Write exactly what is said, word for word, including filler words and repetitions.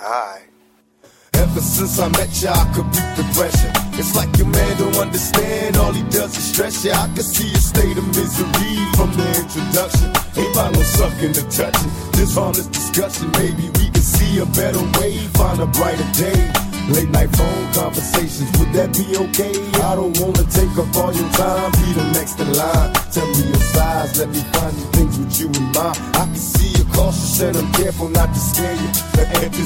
alright. Ever since I met ya, I could beat depression. It's like your man don't understand, all he does is stress ya. I can see a state of misery from the introduction. Ain't about no sucking or touching, just harmless discussion. Maybe we can see a better way, find a brighter day. Late night phone conversations, would that be okay? I don't wanna take up all your time, be the next in line. Tell me your size, let me find you things with you in mind. I can see you're cautious and I'm careful not to scare you. The edges